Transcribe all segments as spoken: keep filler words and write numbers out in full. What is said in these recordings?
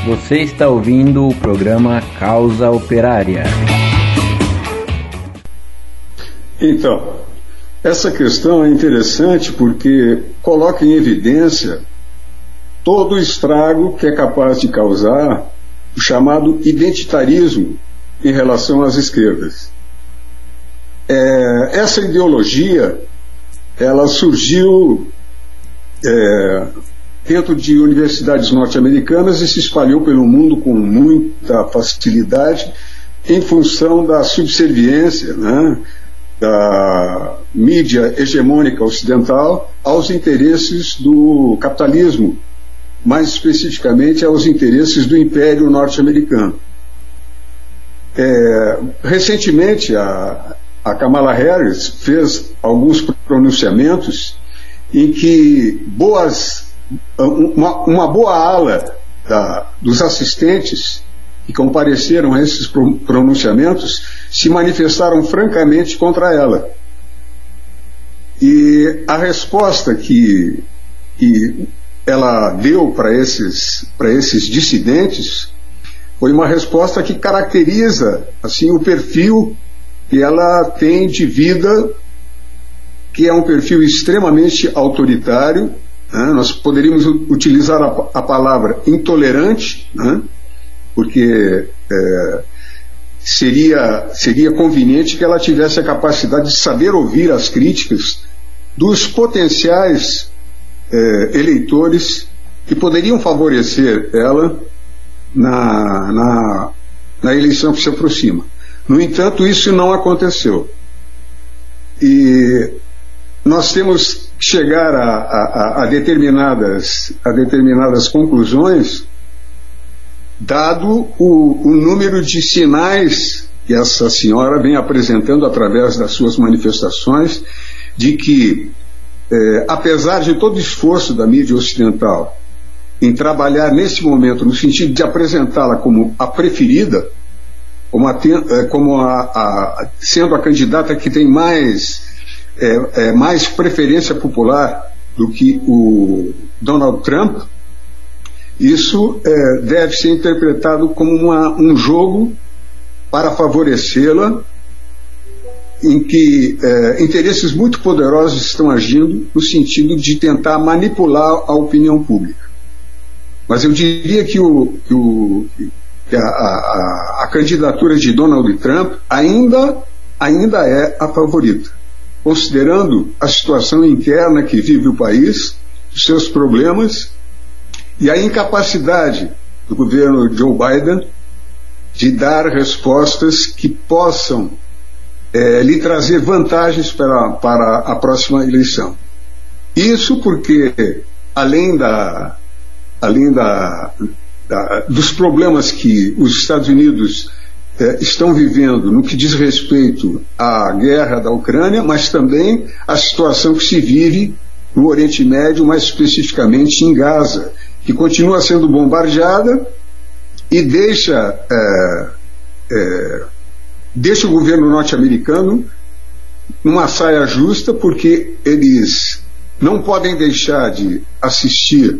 Você está ouvindo o programa Causa Operária. Então, essa questão é interessante porque coloca em evidência todo o estrago que é capaz de causar o chamado identitarismo em relação às esquerdas. É, essa ideologia, ela surgiu é, dentro de universidades norte-americanas e se espalhou pelo mundo com muita facilidade em função da subserviência, né, da mídia hegemônica ocidental aos interesses do capitalismo, mais especificamente aos interesses do Império norte-americano. É, recentemente, a, a Kamala Harris fez alguns pronunciamentos em que boas, uma, uma boa ala da, dos assistentes que compareceram a esses pronunciamentos se manifestaram francamente contra ela. E a resposta que, que ela deu para esses, para esses dissidentes foi uma resposta que caracteriza assim, o perfil que ela tem de vida, que é um perfil extremamente autoritário, né? Nós poderíamos utilizar a, a palavra intolerante, né? Porque é, seria, seria conveniente que ela tivesse a capacidade de saber ouvir as críticas dos potenciais é, eleitores que poderiam favorecer ela na, na, na eleição que se aproxima. No entanto, isso não aconteceu. E nós temos que chegar a, a, a, determinadas, a determinadas conclusões, dado o, o número de sinais que essa senhora vem apresentando através das suas manifestações, de que, eh, apesar de todo o esforço da mídia ocidental em trabalhar nesse momento no sentido de apresentá-la como a preferida, como, a, como a, a, sendo a candidata que tem mais, é, é, mais preferência popular do que o Donald Trump, isso é, deve ser interpretado como uma, um jogo para favorecê-la, em que é, interesses muito poderosos estão agindo no sentido de tentar manipular a opinião pública. Mas eu diria que, o, que, o, que a, a, a candidatura de Donald Trump ainda, ainda é a favorita, considerando a situação interna que vive o país, os seus problemas e a incapacidade do governo Joe Biden de dar respostas que possam é, lhe trazer vantagens para, para a próxima eleição. Isso porque, além, da, além da, da, dos problemas que os Estados Unidos é, estão vivendo no que diz respeito à guerra da Ucrânia, mas também a situação que se vive no Oriente Médio, mais especificamente em Gaza, que continua sendo bombardeada e deixa, é, é, deixa o governo norte-americano numa saia justa, porque eles não podem deixar de assistir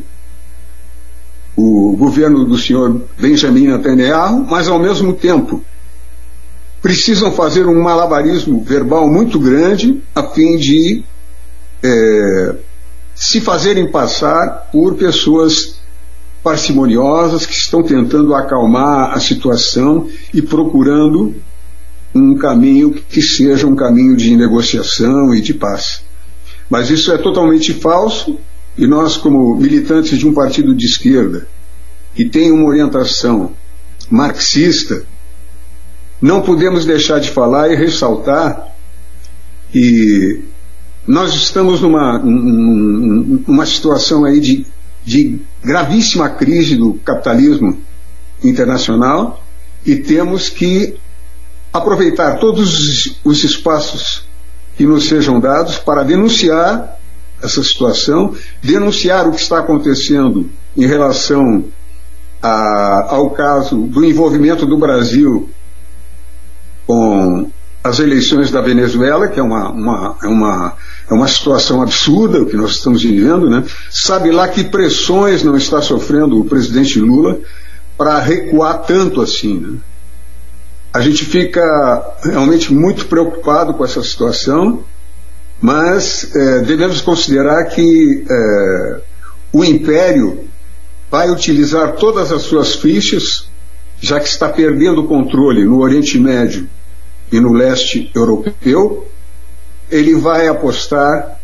o governo do senhor Benjamin Netanyahu, mas ao mesmo tempo precisam fazer um malabarismo verbal muito grande a fim de é, se fazerem passar por pessoas parcimoniosas que estão tentando acalmar a situação e procurando um caminho que seja um caminho de negociação e de paz. Mas isso é totalmente falso, e nós, como militantes de um partido de esquerda que tem uma orientação marxista, não podemos deixar de falar e ressaltar que nós estamos numa, numa situação aí de, de gravíssima crise do capitalismo internacional, e temos que aproveitar todos os espaços que nos sejam dados para denunciar essa situação, denunciar o que está acontecendo em relação a, ao caso do envolvimento do Brasil com as eleições da Venezuela, que é uma, uma, é uma, é uma situação absurda o que nós estamos vivendo, né? Sabe lá que pressões não está sofrendo o presidente Lula para recuar tanto assim, né? A gente fica realmente muito preocupado com essa situação, mas é, devemos considerar que é, o Império vai utilizar todas as suas fichas, já que está perdendo o controle no Oriente Médio e no leste europeu. Ele vai apostar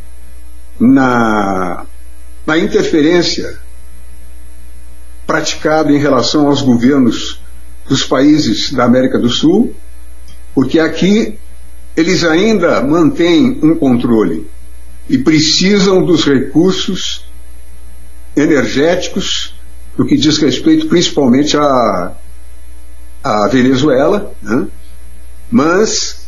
na, na interferência praticada em relação aos governos dos países da América do Sul, porque aqui eles ainda mantêm um controle e precisam dos recursos energéticos, no que diz respeito principalmente à, à Venezuela, né? Mas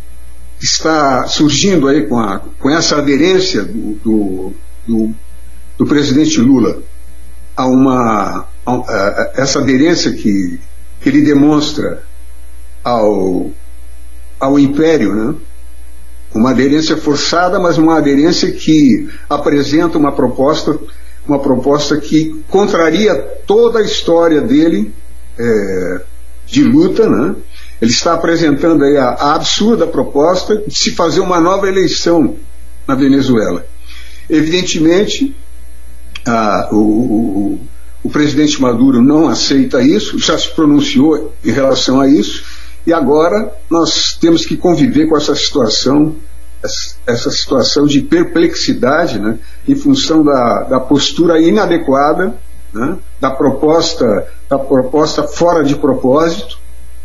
está surgindo aí com, a, com essa aderência do, do, do, do presidente Lula a uma a, a, essa aderência que, que ele demonstra ao, ao Império, né? Uma aderência forçada, mas uma aderência que apresenta uma proposta uma proposta que contraria toda a história dele é, de luta, né? Ele está apresentando aí a, a absurda proposta de se fazer uma nova eleição na Venezuela. Evidentemente, a, o, o, o presidente Maduro não aceita isso, já se pronunciou em relação a isso, e agora nós temos que conviver com essa situação, essa situação de perplexidade, né, em função da, da postura inadequada, né, da proposta, da proposta fora de propósito,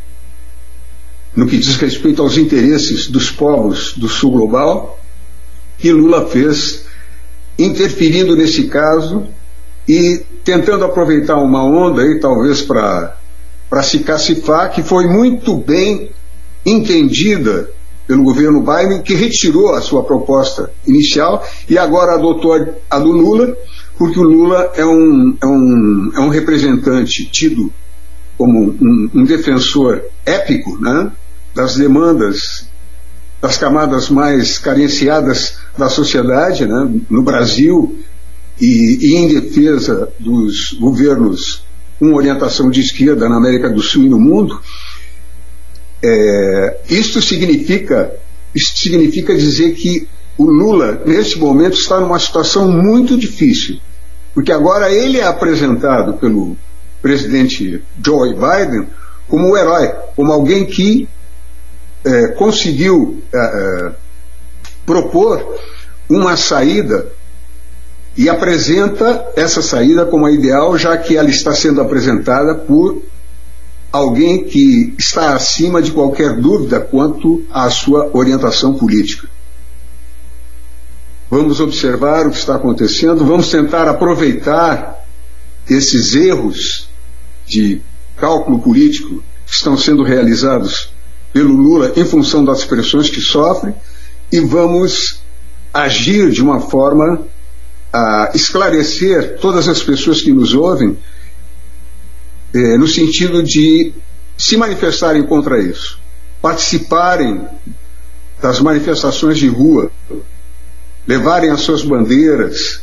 no que diz respeito aos interesses dos povos do sul global, que Lula fez, interferindo nesse caso e tentando aproveitar uma onda aí, talvez para para se cacifar, que foi muito bem entendida pelo governo Biden, que retirou a sua proposta inicial e agora adotou a do Lula, porque o Lula é um, é um, é um representante tido como um, um defensor épico, né, das demandas das camadas mais carenciadas da sociedade, né, no Brasil, e, e em defesa dos governos com orientação de esquerda na América do Sul e no mundo. É, isto significa, isto significa dizer que o Lula, nesse momento, está numa situação muito difícil, porque agora ele é apresentado pelo presidente Joe Biden como o herói, como alguém que é, conseguiu é, é, propor uma saída e apresenta essa saída como a ideal, já que ela está sendo apresentada por alguém que está acima de qualquer dúvida quanto à sua orientação política. Vamos observar o que está acontecendo, vamos tentar aproveitar esses erros de cálculo político que estão sendo realizados pelo Lula em função das pressões que sofre, e vamos agir de uma forma a esclarecer todas as pessoas que nos ouvem, eh, no sentido de se manifestarem contra isso, participarem das manifestações de rua, levarem as suas bandeiras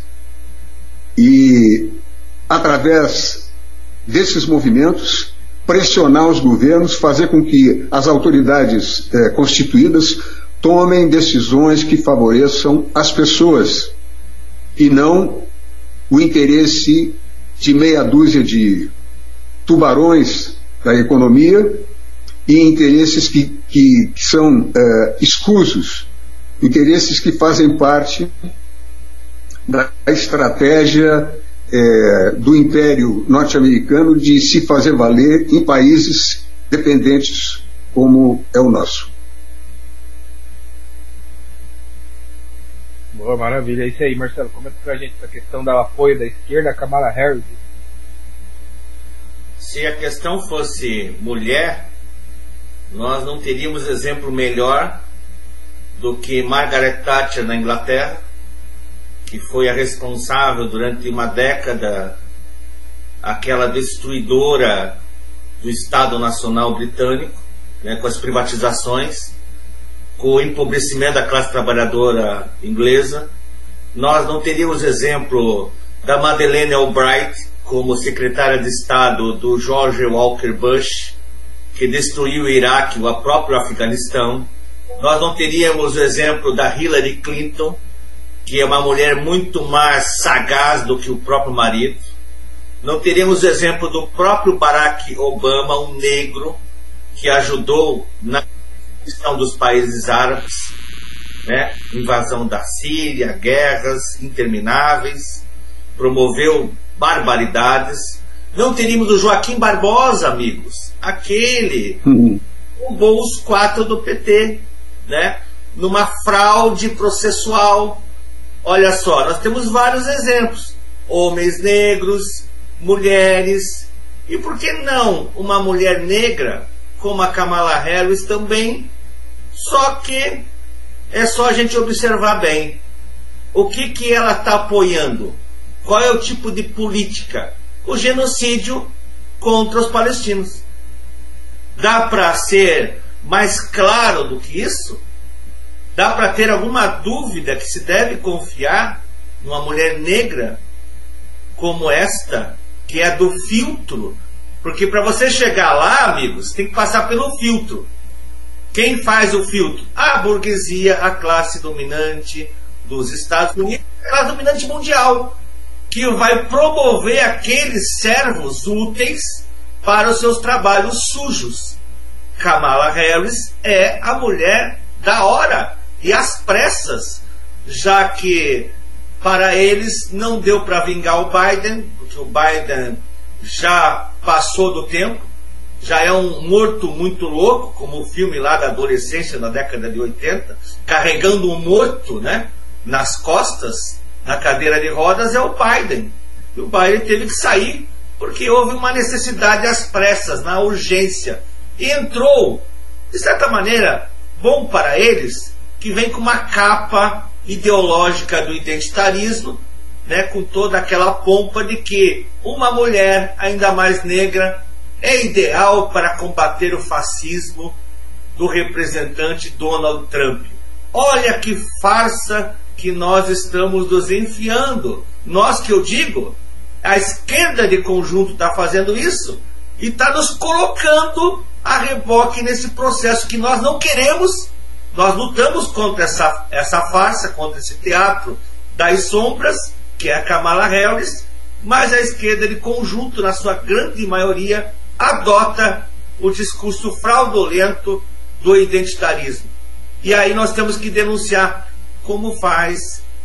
e, através desses movimentos, pressionar os governos, fazer com que as autoridades eh, constituídas tomem decisões que favoreçam as pessoas e não o interesse de meia dúzia de tubarões da economia e interesses que, que, que são eh, escusos, interesses que fazem parte da estratégia eh, do Império norte-americano de se fazer valer em países dependentes como é o nosso. Boa, maravilha. É isso aí, Marcelo. Comenta pra gente a questão do apoio da esquerda a Kamala Harris. Se a questão fosse mulher, nós não teríamos exemplo melhor do que Margaret Thatcher na Inglaterra, que foi a responsável durante uma década, aquela destruidora do Estado Nacional Britânico, né, com as privatizações, com o empobrecimento da classe trabalhadora inglesa. Nós não teríamos exemplo da Madeleine Albright como secretária de Estado do George Walker Bush, que destruiu o Iraque, o próprio Afeganistão. Nós não teríamos o exemplo da Hillary Clinton, que é uma mulher muito mais sagaz do que o próprio marido. Não teríamos o exemplo do próprio Barack Obama, um negro, que ajudou na questão dos países árabes, né? Invasão da Síria, guerras intermináveis, promoveu barbaridades. Não teríamos o Joaquim Barbosa, amigos, aquele Uhum. roubou os quatro do P T, né? Numa fraude processual. Olha só, nós temos vários exemplos: homens negros, mulheres, e por que não uma mulher negra como a Kamala Harris também? Só que é só a gente observar bem o que que ela está apoiando. Qual é o tipo de política? O genocídio contra os palestinos. Dá para ser mais claro do que isso? Dá para ter alguma dúvida que se deve confiar numa mulher negra como esta, que é do filtro? Porque para você chegar lá, amigos, tem que passar pelo filtro. Quem faz o filtro? A burguesia, a classe dominante dos Estados Unidos, a classe dominante mundial, que vai promover aqueles servos úteis para os seus trabalhos sujos. Kamala Harris é a mulher da hora e às pressas, já que para eles não deu para vingar o Biden, porque o Biden já passou do tempo, já é um morto muito louco, como o filme lá da adolescência na década de oitenta, carregando um morto, né, nas costas, na cadeira de rodas, é o Biden. E o Biden teve que sair porque houve uma necessidade às pressas, na urgência. E entrou, de certa maneira, bom para eles, que vem com uma capa ideológica do identitarismo, né, com toda aquela pompa de que uma mulher, ainda mais negra, é ideal para combater o fascismo do representante Donald Trump. Olha que farsa que nós estamos nos enfiando. Nós, que eu digo, a esquerda de conjunto está fazendo isso e está nos colocando a reboque nesse processo que nós não queremos. Nós lutamos contra essa, essa farsa, contra esse teatro das sombras, que é a Kamala Harris, mas a esquerda de conjunto, na sua grande maioria, adota o discurso fraudulento do identitarismo. E aí nós temos que denunciar, como faz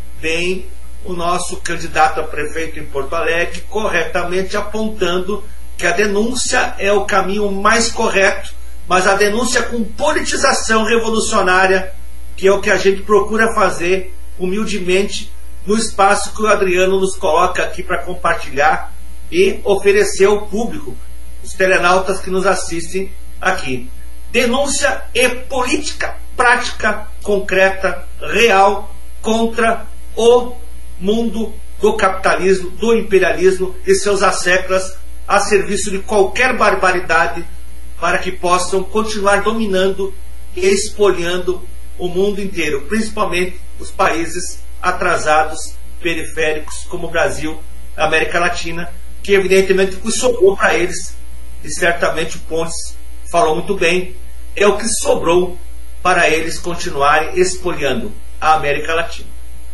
bem o nosso candidato a prefeito em Porto Alegre, corretamente apontando que a denúncia é o caminho mais correto, mas a denúncia com politização revolucionária, que é o que a gente procura fazer humildemente no espaço que o Adriano nos coloca aqui para compartilhar e oferecer ao público, os telenautas que nos assistem aqui. Denúncia e política prática, concreta, real, contra o mundo do capitalismo, do imperialismo e seus asseclas, a serviço de qualquer barbaridade, para que possam continuar dominando e expoliando o mundo inteiro, principalmente os países atrasados, periféricos, como o Brasil, a América Latina, que evidentemente o que sobrou para eles, e certamente o Pontes falou muito bem, é o que sobrou para eles continuarem expoliando a América Latina.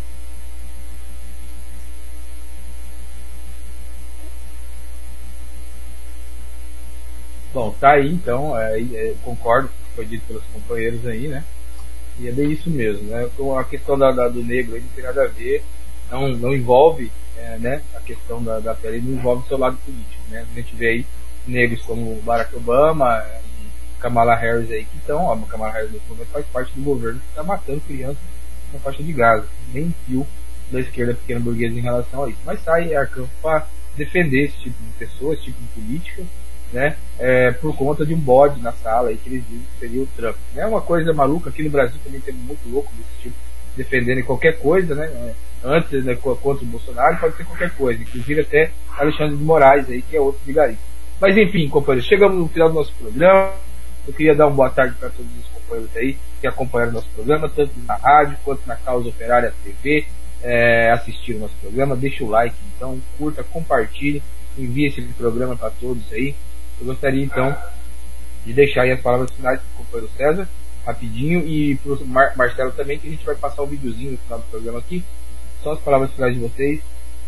Bom, tá aí então, é, é, concordo com o que foi dito pelos companheiros aí, né? E é bem isso mesmo, né? A questão da, da, do negro aí não tem nada a ver, não, não envolve, é, né? A questão da, da pele não envolve o seu lado político, né? A gente vê aí negros como Barack Obama e Kamala Harris aí que estão, ó, Kamala Harris nesse momento faz parte do governo que está matando crianças na faixa de Gaza, nem fio da esquerda pequena burguesa em relação a isso, mas sai arcando para defender esse tipo de pessoa, esse tipo de política, né, é, por conta de um bode na sala aí que eles dizem que seria o Trump. É uma coisa maluca, aqui no Brasil também tem muito louco desse tipo, defendendo qualquer coisa, né, antes, né, contra o Bolsonaro, pode ser qualquer coisa, inclusive até Alexandre de Moraes aí, que é outro vigarista. Mas enfim, companheiros, chegamos no final do nosso programa. Eu queria dar uma boa tarde para todos os companheiros aí que acompanharam o nosso programa, tanto na rádio quanto na Causa Operária T V, é, assistiram o nosso programa. Deixa o like, então, curta, compartilhe. envia esse programa para todos aí. Eu gostaria então de deixar aí as palavras finais para o companheiro César, rapidinho, e para o Mar Marcelo também, que a gente vai passar um videozinho no final do programa aqui. Só as palavras finais de vocês.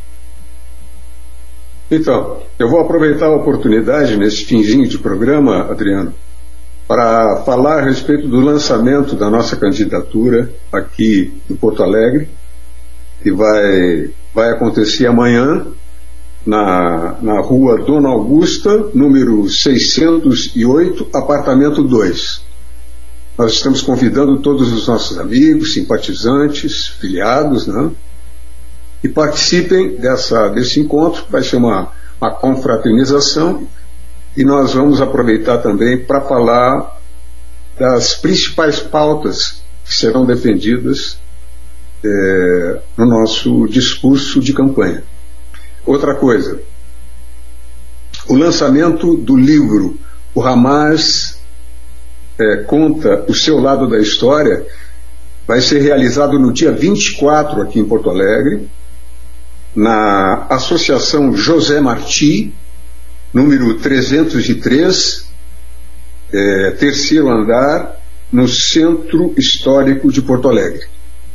Então, eu vou aproveitar a oportunidade nesse finzinho de programa, Adriano, para falar a respeito do lançamento da nossa candidatura aqui em Porto Alegre, que vai, vai acontecer amanhã na, na rua Dona Augusta, número seiscentos e oito, apartamento dois. Nós estamos convidando todos os nossos amigos, simpatizantes, filiados, né, que participem dessa, desse encontro. Vai ser uma, uma confraternização, e nós vamos aproveitar também para falar das principais pautas que serão defendidas é, no nosso discurso de campanha. Outra coisa, o lançamento do livro O Hamas é, Conta o Seu Lado da História vai ser realizado no dia vinte e quatro aqui em Porto Alegre, na Associação José Martí, número trezentos e três, é, terceiro andar, no Centro Histórico de Porto Alegre.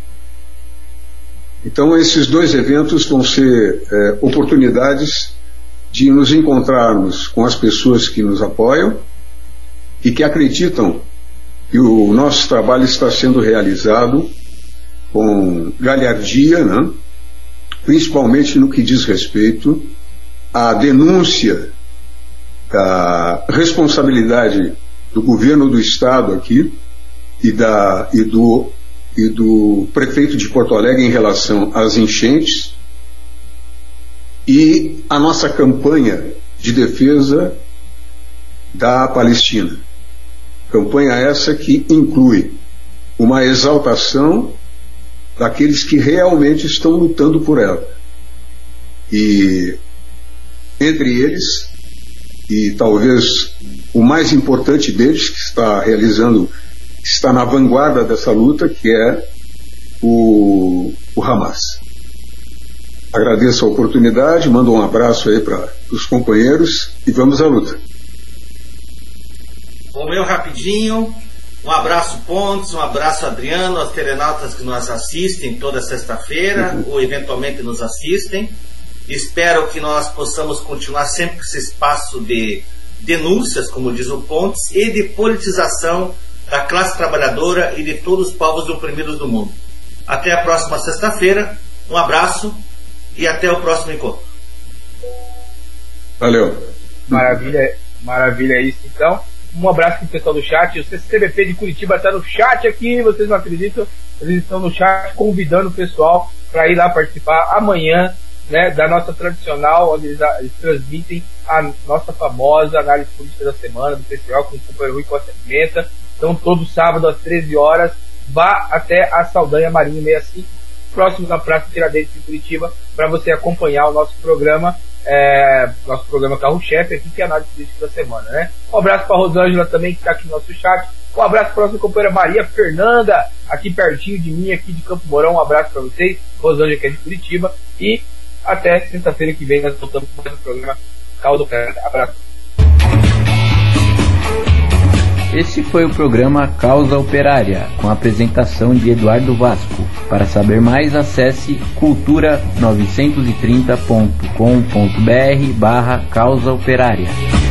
Então, esses dois eventos vão ser é, oportunidades de nos encontrarmos com as pessoas que nos apoiam e que acreditam que o nosso trabalho está sendo realizado com galhardia, né? Principalmente no que diz respeito à denúncia da responsabilidade do governo do Estado aqui e, da, e, do, e do prefeito de Porto Alegre em relação às enchentes, e a nossa campanha de defesa da Palestina. Campanha essa que inclui uma exaltação daqueles que realmente estão lutando por ela. E entre eles, e talvez o mais importante deles, que está realizando, que está na vanguarda dessa luta, que é o, o Hamas. Agradeço a oportunidade, mando um abraço aí para os companheiros e vamos à luta. O meu rapidinho, um abraço Pontes, um abraço Adriano, aos telenautas que nos assistem toda sexta-feira, uhum. ou eventualmente nos assistem. Espero que nós possamos continuar sempre com esse espaço de denúncias, como diz o Pontes, e de politização da classe trabalhadora e de todos os povos oprimidos do mundo. Até a próxima sexta-feira, um abraço e até o próximo encontro. Valeu. Maravilha, maravilha isso então. Um abraço para o pessoal do chat. O C C B P de Curitiba está no chat aqui, vocês não acreditam? Eles estão no chat convidando o pessoal para ir lá participar amanhã, né, da nossa tradicional, onde eles, eles transmitem a nossa famosa análise política da semana do P C O com o companheiro Rui Costa Pimenta. Então, todo sábado às treze horas, vá até a Saldanha Marinho sessenta e cinco, próximo da Praça Tiradentes de Curitiba, para você acompanhar o nosso programa, é, nosso programa Carro-Chefe aqui, que é a análise política da semana, né? Um abraço para a Rosângela também, que está aqui no nosso chat. Um abraço para a nossa companheira Maria Fernanda, aqui pertinho de mim, aqui de Campo Mourão. Um abraço para vocês. Rosângela, que é de Curitiba. E até sexta-feira que vem nós voltamos com mais um programa Causa Operária. Abraço. Esse foi o programa Causa Operária, com a apresentação de Eduardo Vasco. Para saber mais, acesse cultura novecentos e trinta ponto com ponto br barra Causa Operária.